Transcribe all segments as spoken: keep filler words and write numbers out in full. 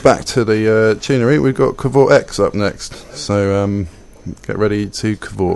back to the uh, tunery. We've got Cavort X up next, so um, get ready to cavort.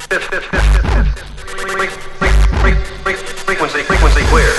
Frequency, frequency clear.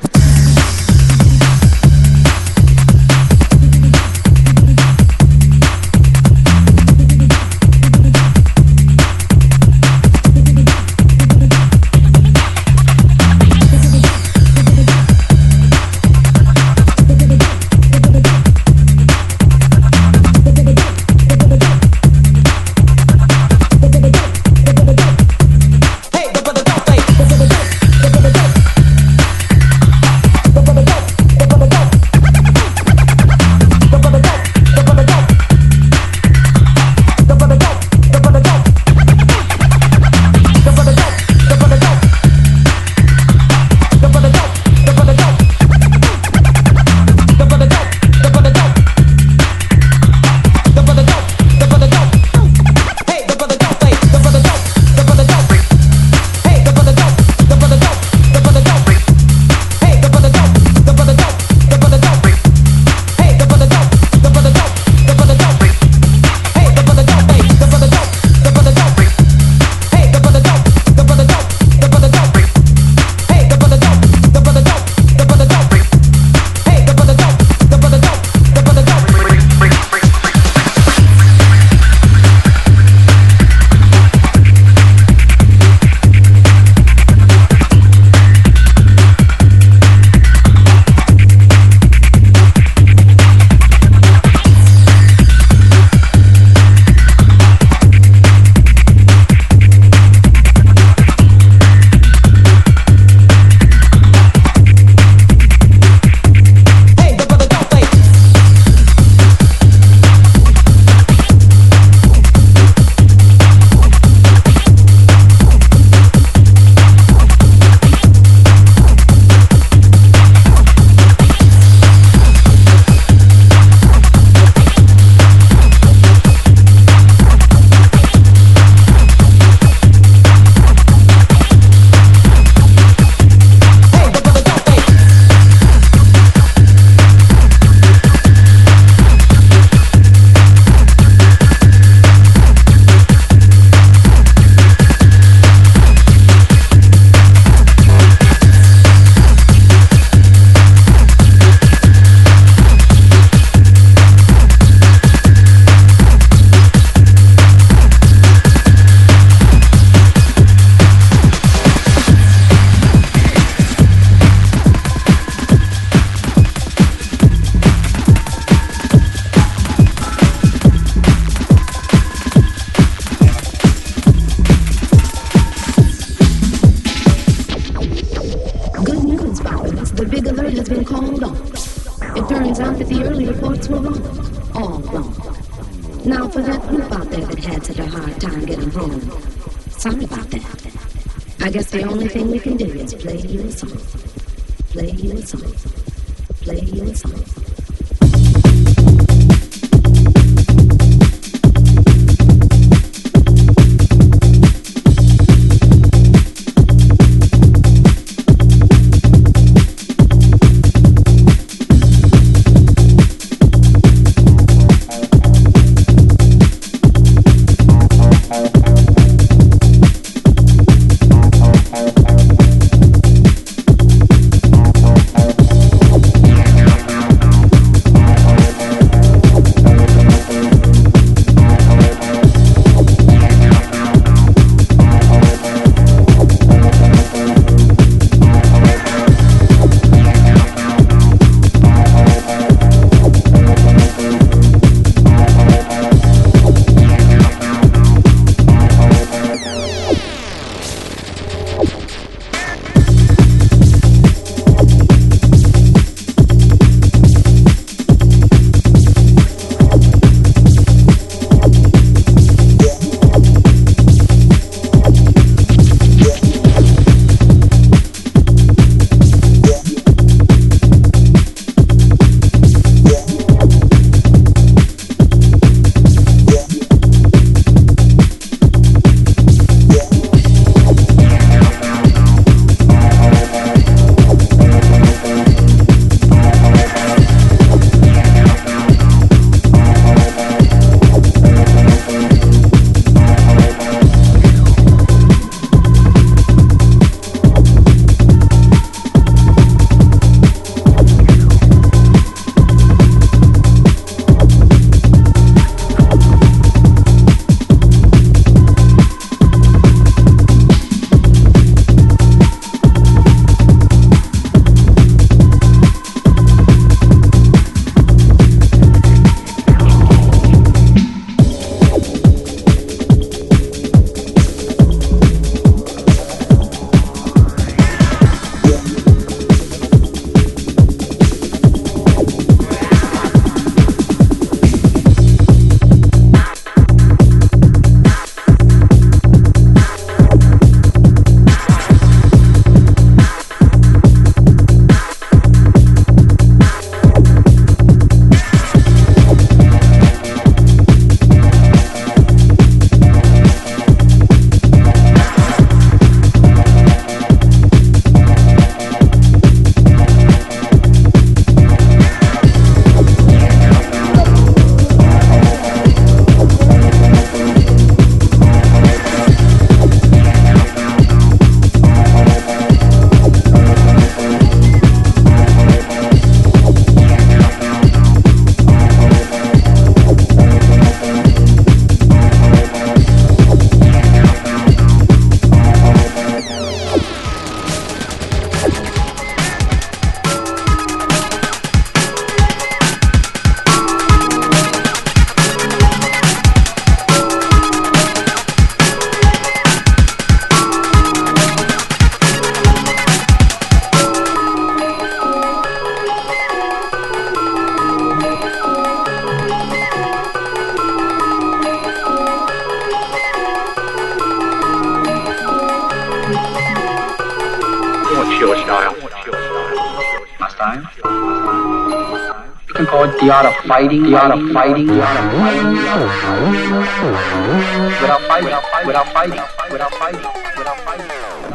I guess the only thing we can do is play you a song. Play you a song. Play you a song. style. Last time. You can call it the art of fighting, the art of fighting, the art of fighting, the art of fighting. Without fighting, without fighting, without fighting, without fighting.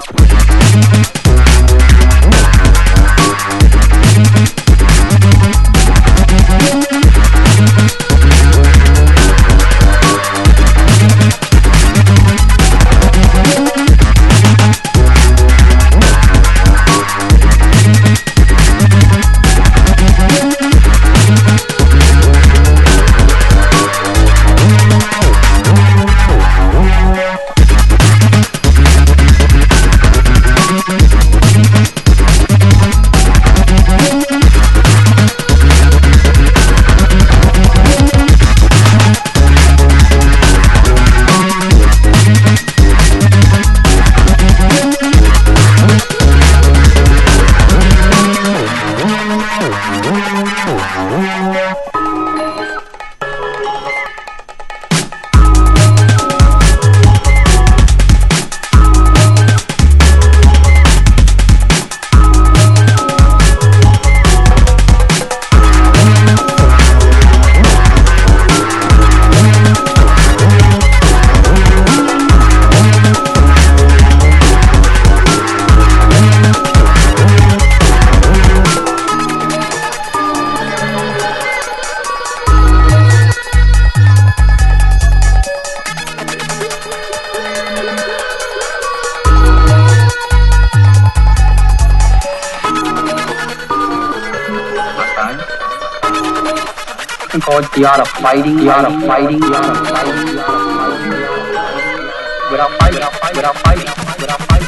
The art of fighting, the art of fighting, the art of fighting, the art of fighting. Without fighting, without fighting, without fighting, without fighting.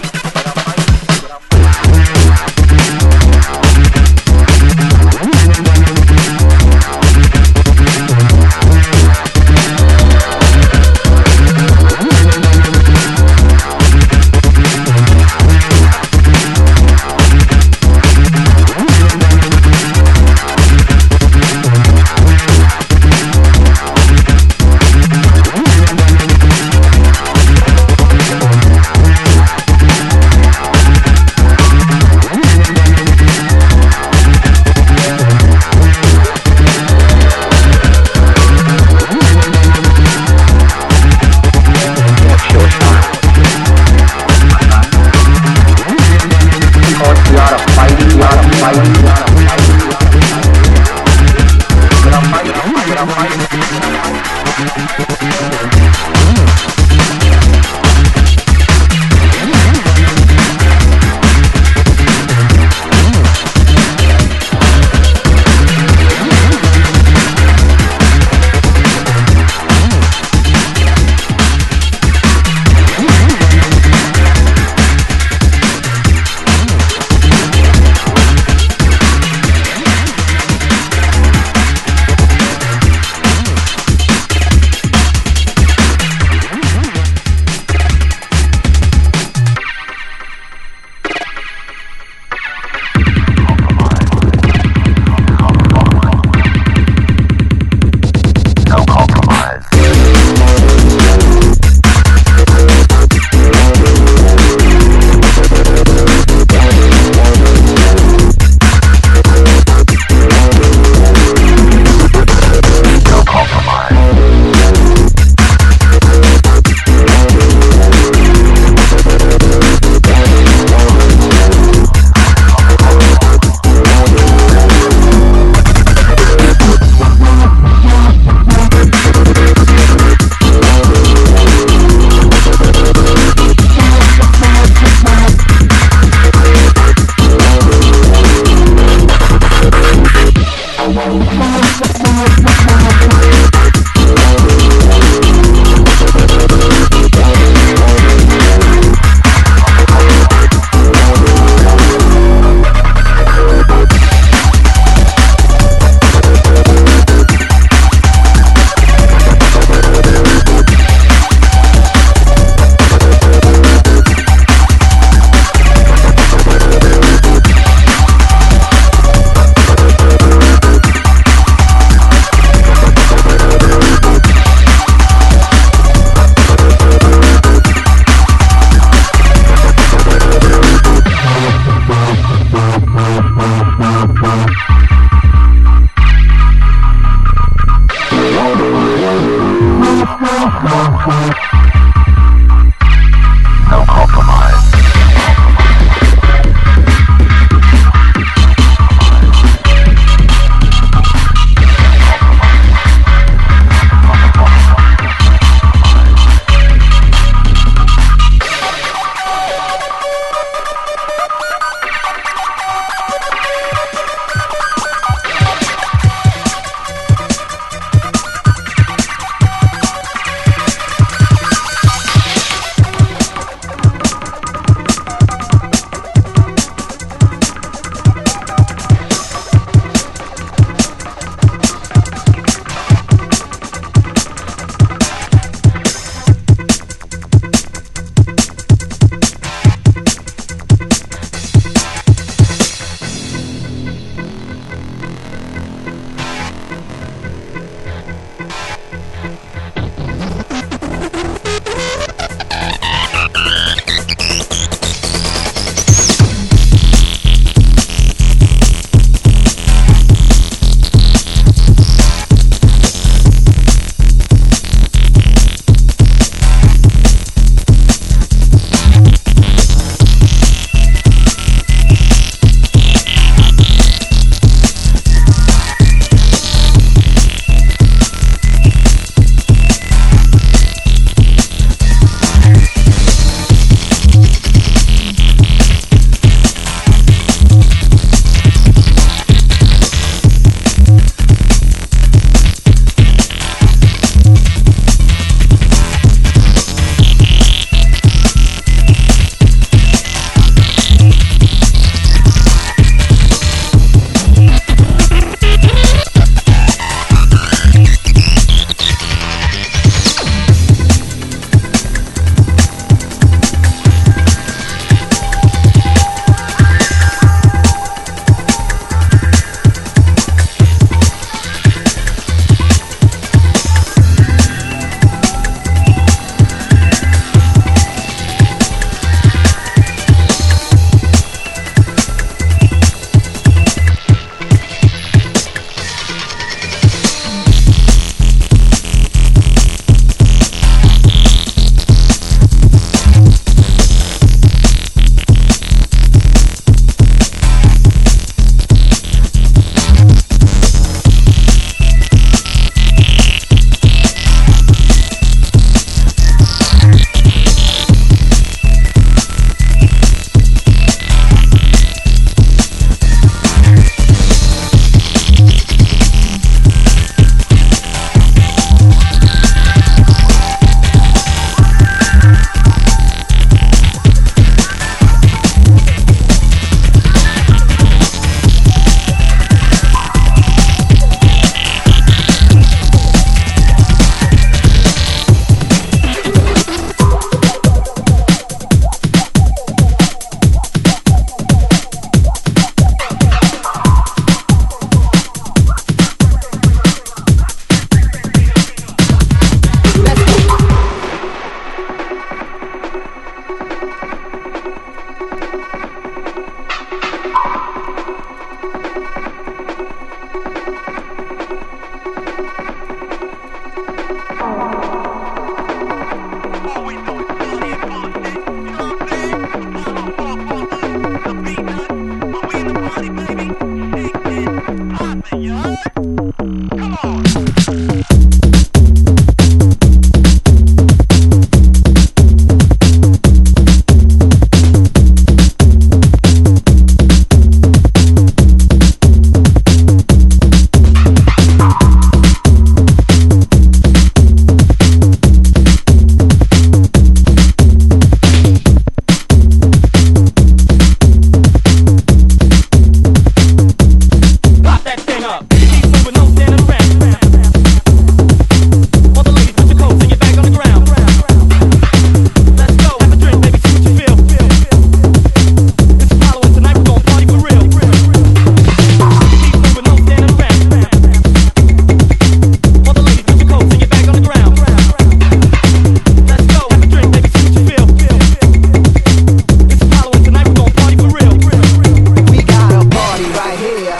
No compromise.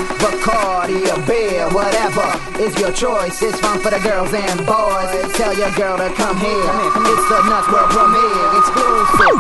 choice. It's fun for the girls and boys. Tell your girl to come here. It's the Nuts World premiere, exclusive.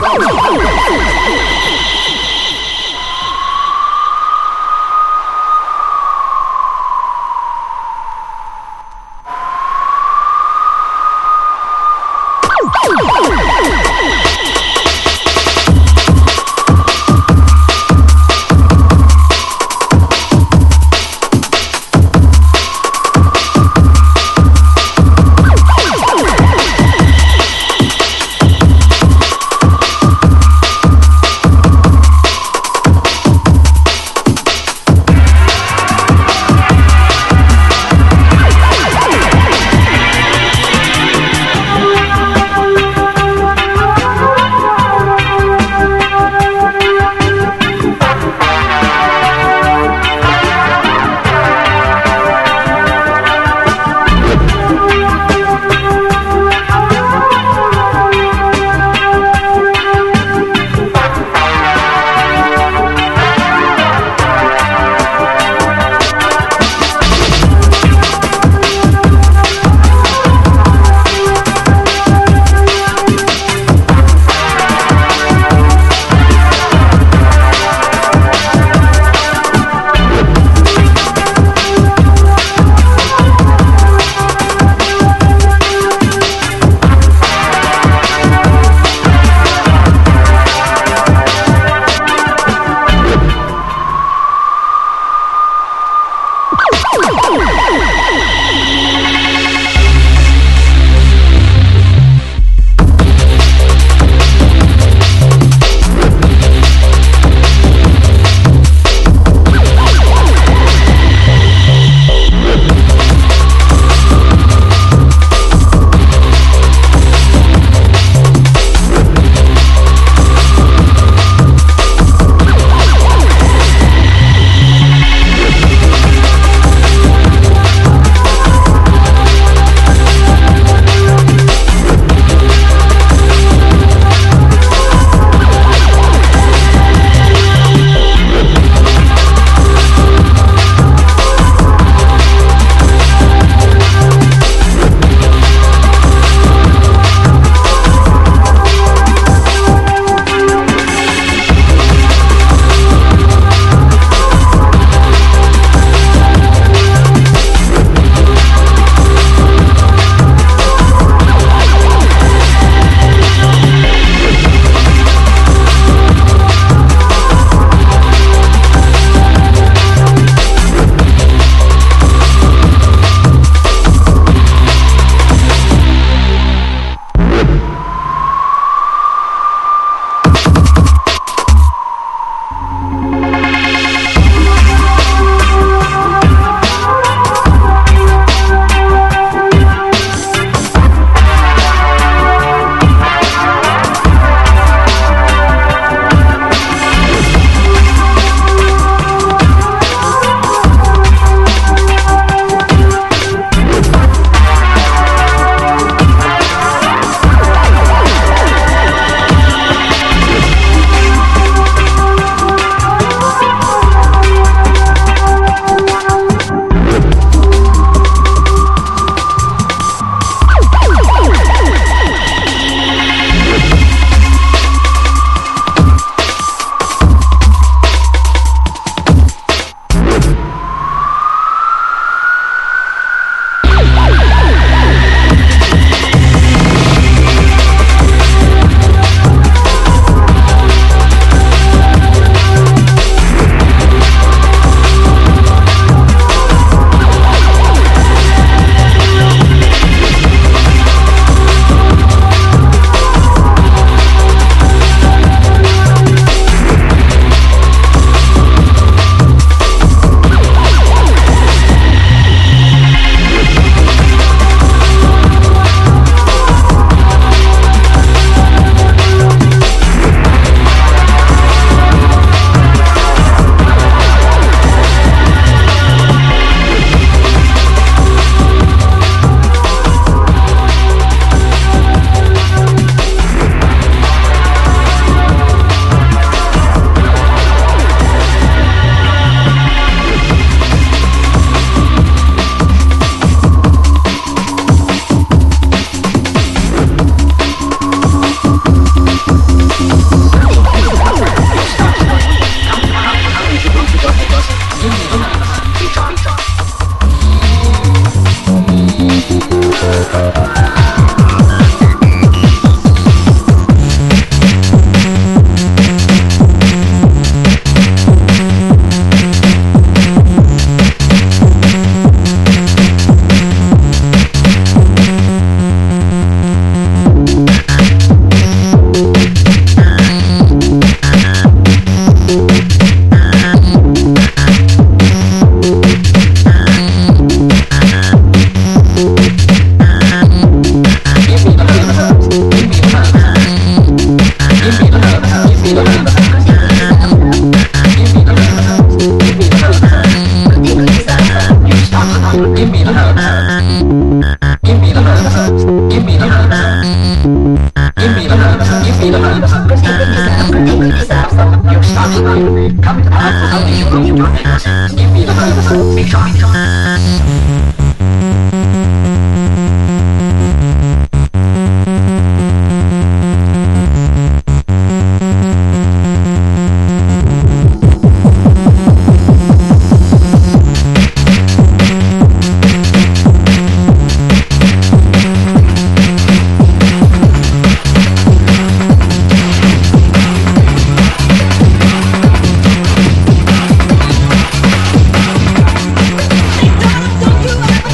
Don't you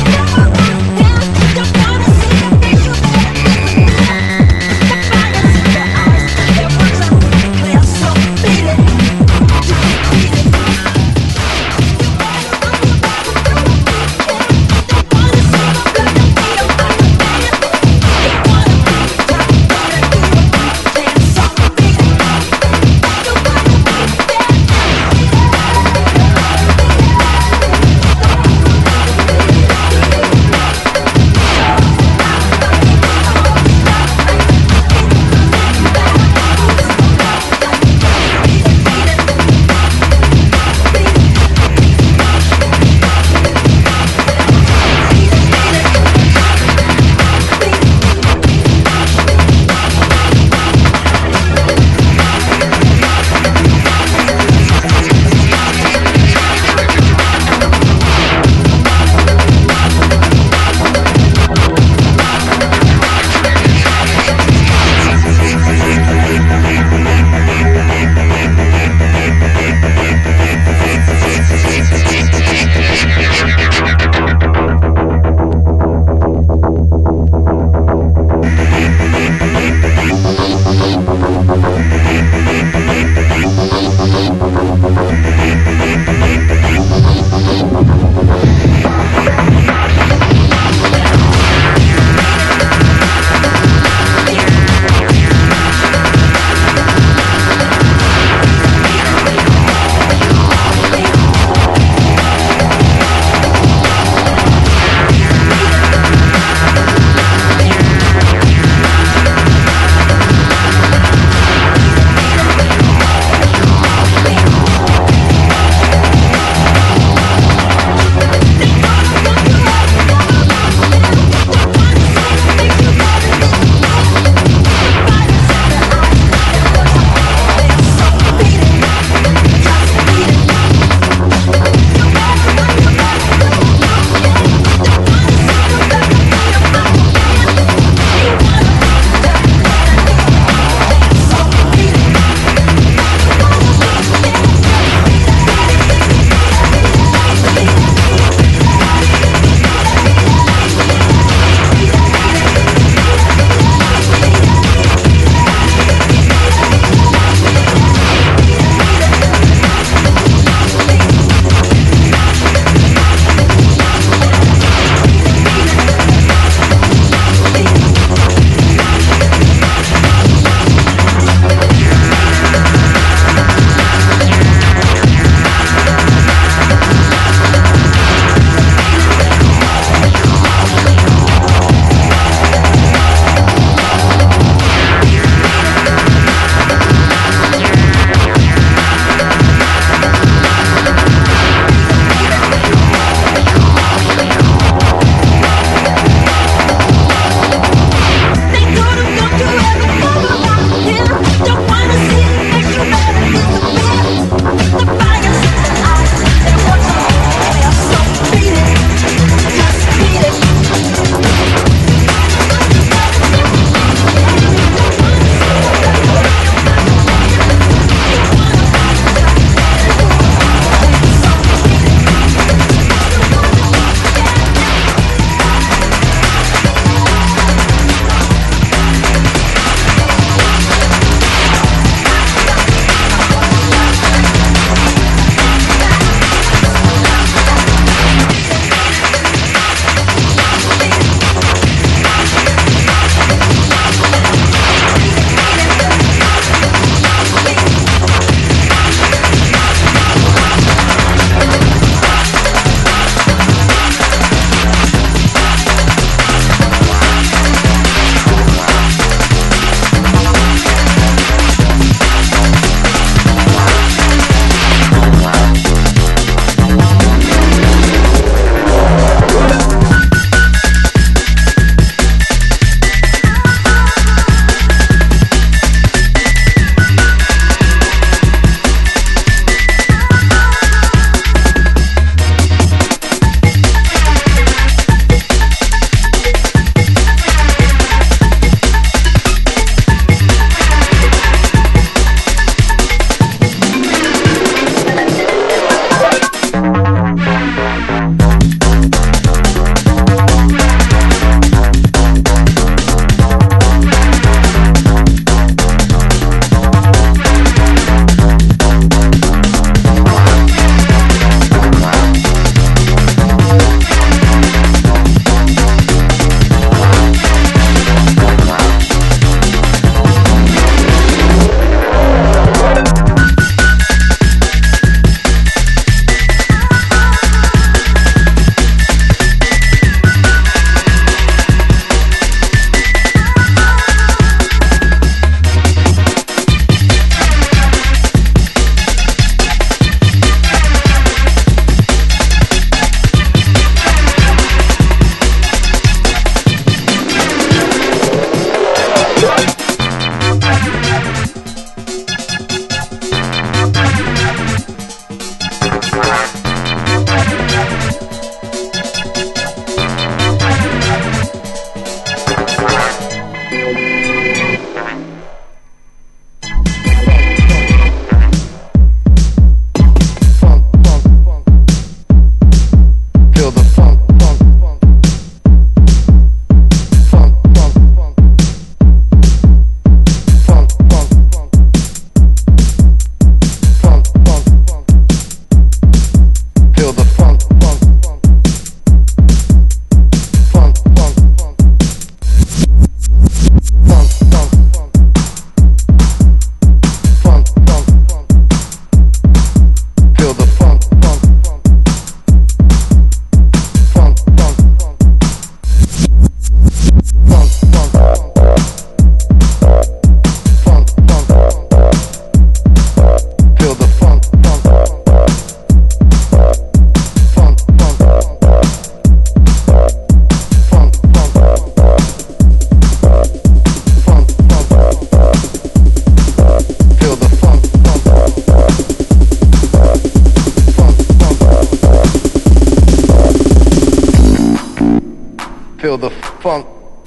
funk.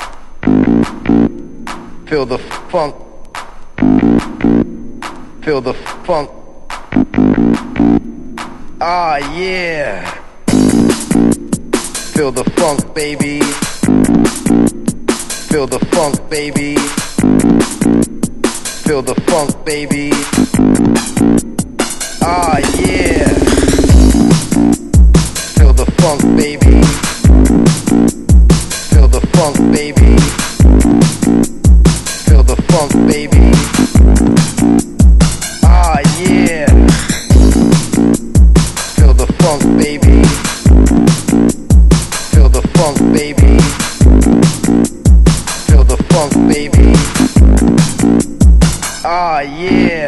Feel the funk. Feel the funk. Ah, yeah. Feel the funk, baby. Feel the funk, baby. Feel the funk, baby. Ah, yeah. Feel the funk, baby. Feel the funk, baby. Feel the funk, baby. Ah, yeah. Feel the funk, baby. Feel the funk, baby. Feel the funk, baby. Ah, yeah.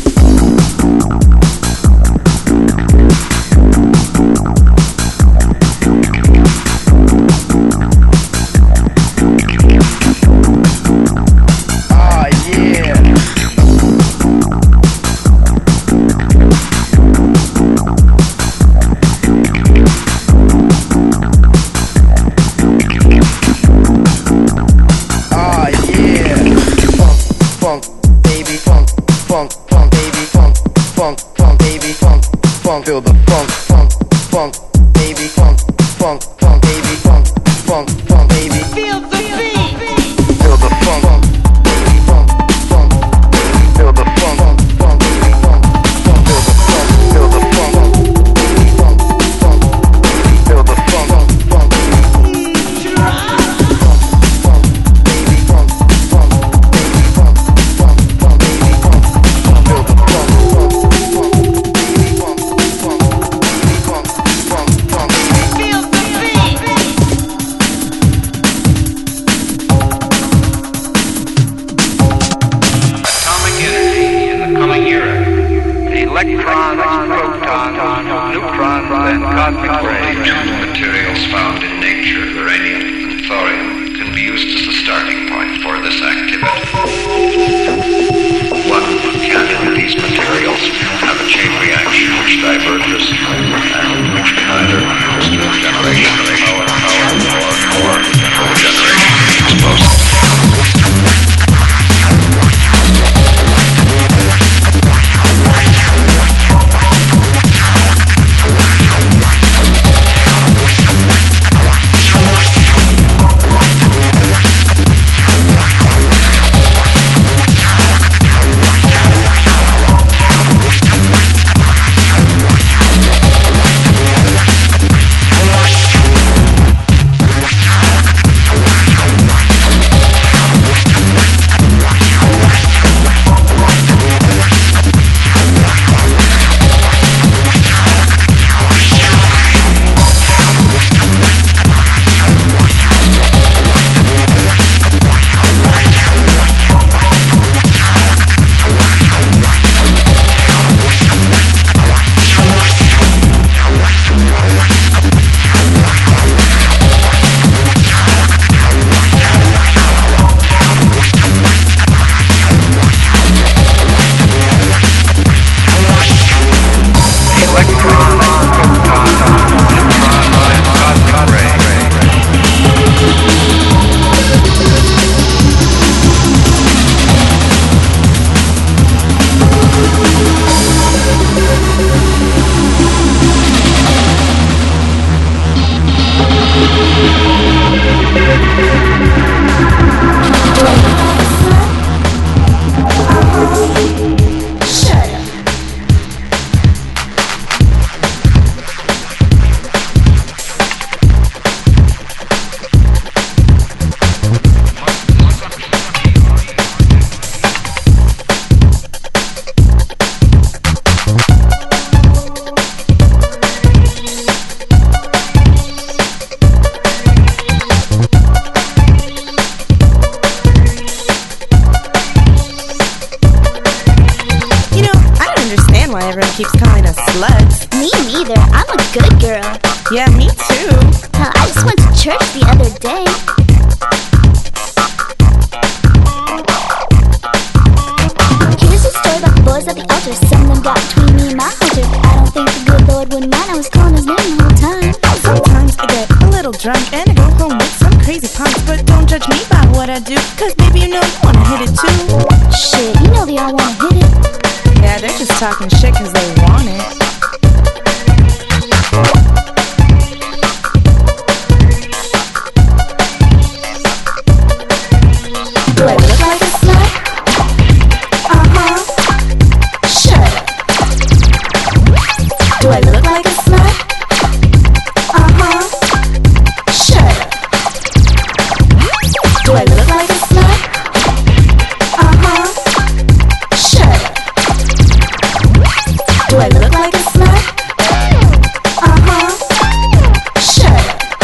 Feel the funk, funk, funk, baby, funk, funk, funk, baby, funk, funk, funk, baby. Feel the beat. Feel the funk, funk, baby, funk, funk, baby. Feel the funk, funk, funk, baby, funk, funk. Feel the funk, feel the funk, baby, funk, funk, baby. Feel the funk, funk, funk, baby. Funk, funk, baby, funk, funk, baby, funk, funk, funk, baby, funk, funk. Feel the funk, funk, funk, baby, funk. Electrons, protons, neutrons, and cosmic rays. Materials found in nature, uranium and thorium, can be used as a starting point for this activity. One can, in these materials, have a chain reaction which diverges and which can either cause the generation of power, power, or, or the generation of explosives. keeps calling us sluts. Me neither. I'm a good girl. Yeah, me too. Hell, I just went to church the other day. Here's a story about the boys at the altar. Some of them got between me and my altar. I don't think the good Lord wouldn't mind. I was calling his name the whole time. Sometimes I get a little drunk and I go home with some crazy punks, but don't judge me by what I do, cause baby, you know you wanna hit it too. Shit, you know they all wanna hit it. Yeah, they're just talking shit cause they want it. Do I look like a slut? Uh-huh. Shut up. Do I look like a slut? Uh-huh. Shut up. Do I look like a slut? Uh-huh. Shut up. Do I look like a slut? Uh-huh. Shut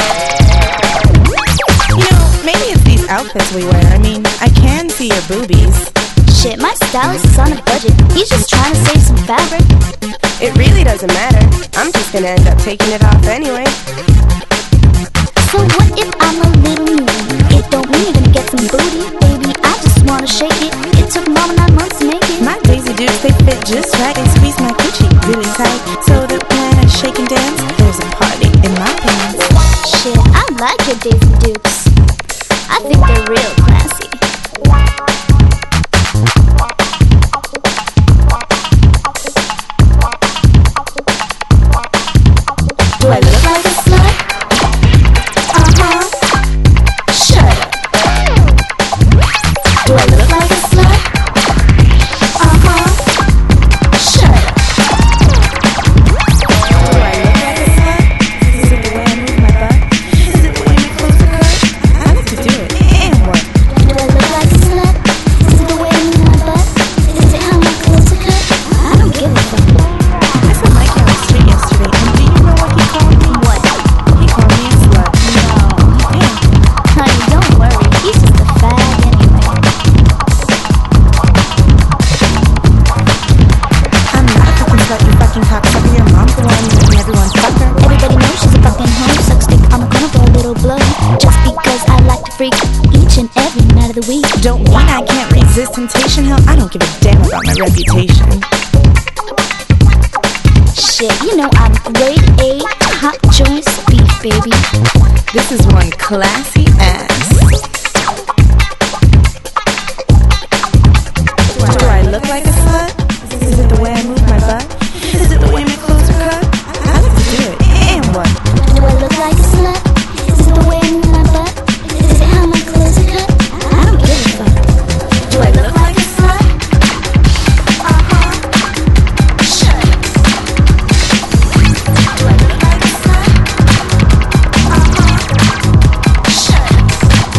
up. You know, maybe it's these outfits we wear. I mean, I can see your boobies. Shit, my stylist is on a budget. He's just trying to save some fabric. It really doesn't matter. I'm just gonna end up taking it off anyway. So what if I'm a little new? It don't mean you're gonna get some booty. Baby, I just wanna shake it. It took mama nine months to make it. My Daisy Dukes, they fit just right. They squeeze my coochie really tight, so that when I shake and dance, there's a party in my pants. Shit, I like your Daisy Dukes. I think they're real classy. Do I look like a slut? Uh-huh. Shut up. Do I look like a slut? Uh-huh. Shut up. Do I look like a slut? Is it the way I move my butt? Is it the way my clothes are cut? I like to do it. And what? Do I look like a slut? Is it the way I move my butt? Is it how my clothes are cut? I don't give a fuck. I saw Mike on the street yesterday, and do you know what he called me? What? He called me a slut. No. Yeah. Honey, don't worry. He's just a fag anyway. I'm not a fucking slut, you fucking cocksucker. Your mom's the one making everyone fuck her. Everybody knows she's a fucking hoe. Suck stick on the corner for a little blow. Just because I like to freak each and every night of the week. Don't mean I can't resist temptation. Hell, I don't give a damn about my reputation. Shit, you know I'm grade A, hot joint beef, baby. This is one classy ass. Do I look like a slut? Is it the way I move my butt? Is it the way my clothes are cut? I like to do it. And what? Do I look like a slut? Is it the way I move my butt? Is it how my clothes are cut? I don't give a fuck. Do I look like a slut? Uh-huh. Shut up. Do I look like a slut? Uh-huh. Shut up.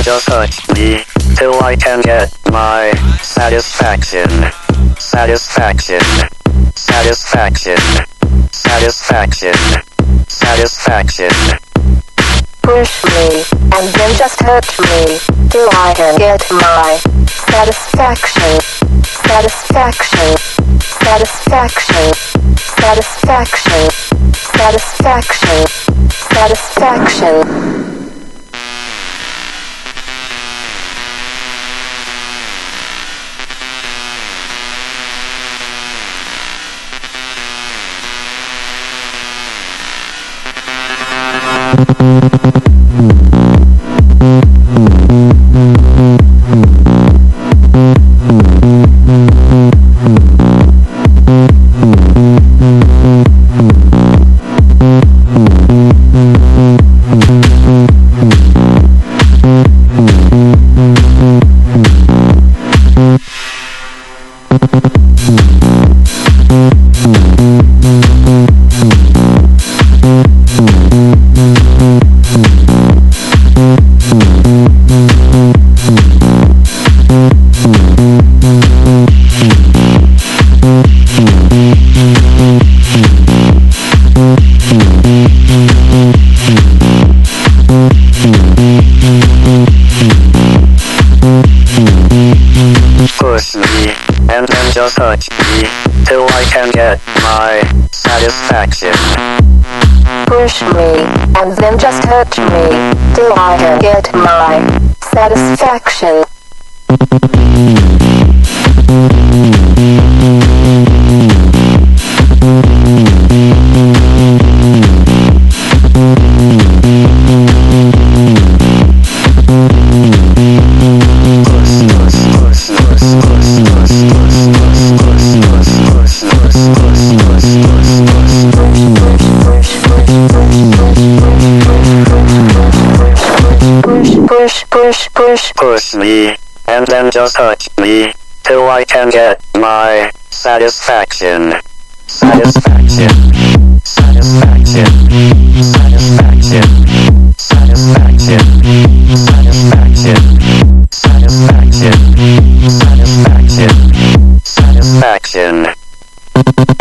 just touch me till I can get my satisfaction. Satisfaction. Satisfaction. Satisfaction. Satisfaction. Push me, and then just hurt me, till I can get my satisfaction. Satisfaction. Satisfaction. Satisfaction. Satisfaction. Satisfaction. Push me, and then just touch me, till I can get my satisfaction. Push me, and then just hurt me, till I can get my satisfaction. Push, push, push, Push me, and then just touch me, till I can get my satisfaction. Satisfaction. Satisfaction. Satisfaction. Satisfaction. Satisfaction. Satisfaction. Satisfaction. Satisfaction.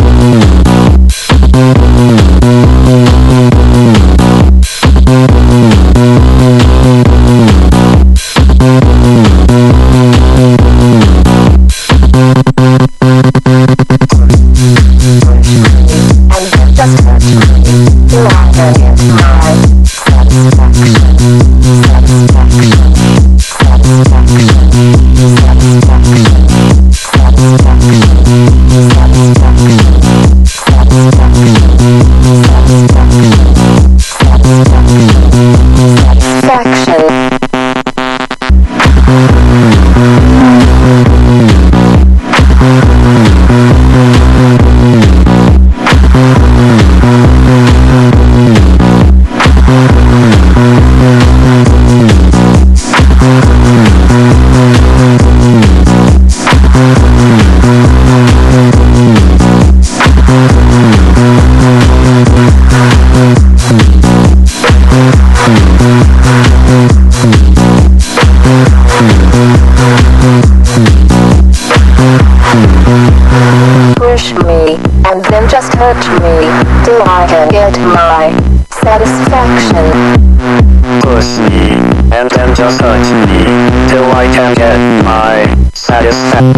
Push me, and then just hurt me, till I can get my satisfaction. Push me, and then just touch me, till I can get my satisfa-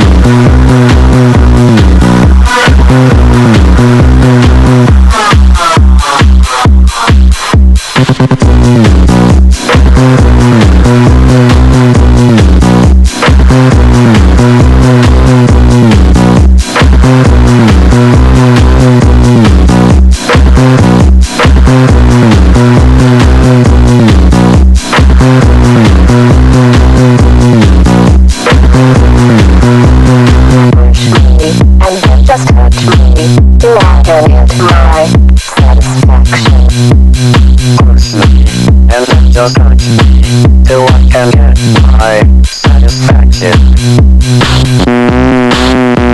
satisfaction. till I can get my satisfaction. Push me, and then just touch me, till I can get my satisfaction.